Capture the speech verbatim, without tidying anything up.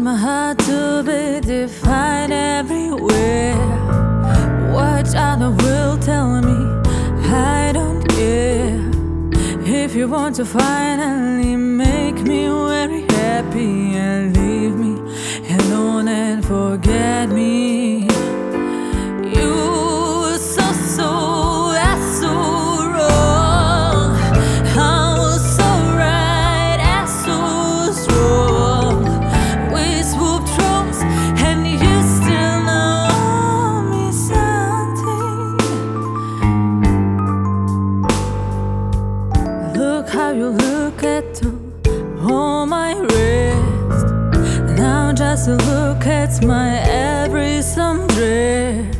my heart to be defined everywhere. What other will tell me I don't care. If you want to finally make me very happy and leave me alone and forget me, you were so, so, that's so wrong. I was so right, that's so strong. We swooped thrones and you still know me something. Look how you look at all my wrist. Now just look at my every some dress.